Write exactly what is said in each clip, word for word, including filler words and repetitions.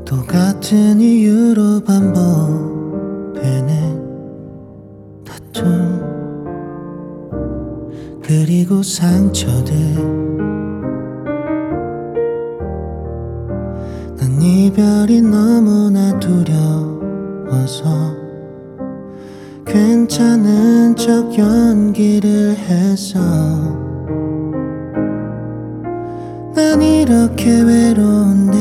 똑같은 이유로 반복되는 다툼, 그리고 상처들. 난 이별이 너무나 두려워서 괜찮은 척 연기를 했어. 난 이렇게 외로운데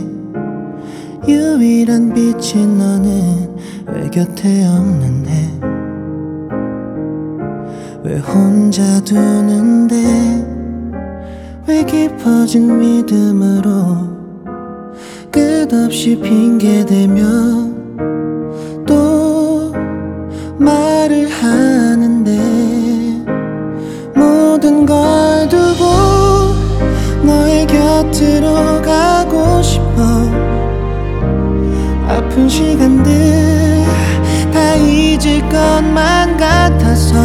유일한 빛인 너는 왜 곁에 없는데, 왜 혼자 두는데, 왜 깊어진 믿음으로 끝없이 핑계대며 또 말을 하는데, 모든 걸 두고 너의 곁으로 가고 싶어. 아픈 시간들 다 잊을 것만 같아서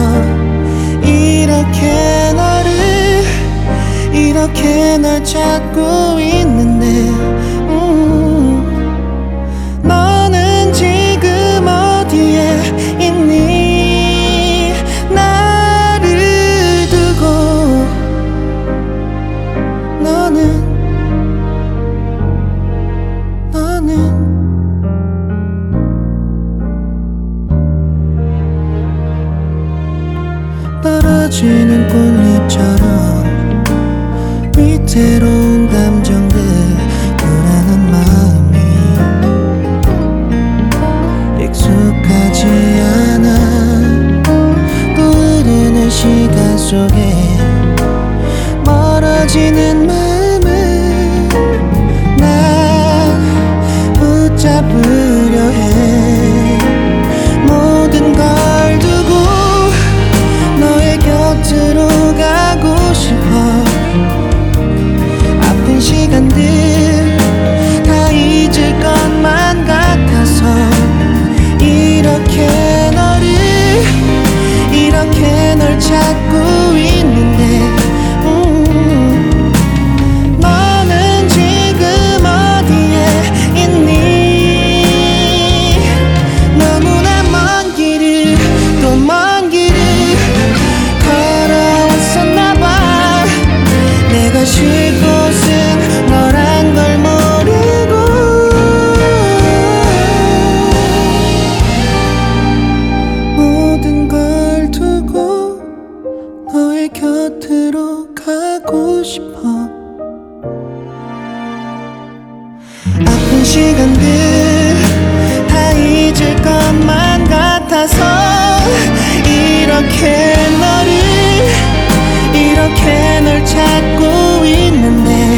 이렇게 너를, 이렇게 널 찾고 있는데, 음, 너는 지금 어디에 있니? 나를 두고 너는, 너는 떨어지는 꽃잎처럼 위태로운 감정들, 불안한 마음이 익숙하지 않아. 또 흐르는 시간 속에 멀어지는 마음을 난 붙잡으려 해. 모든 걸 두고 너의 곁으로 가고 싶어. 아픈 시간들 다 잊을 것만 같아서 이렇게 너를, 이렇게 널 찾고 있는데, 음, 너는 지금 어디에 있니? 너무나 먼 길을, 또 먼 길을 걸어왔었나봐. 내가 쉴 곳은 너란 걸 모르고 모든 걸 두고 너의 곁으로 가고 싶어. 아픈 시간들 다 잊을 것만 같아서 이렇게 너를, 이렇게 널 찾고 있는데,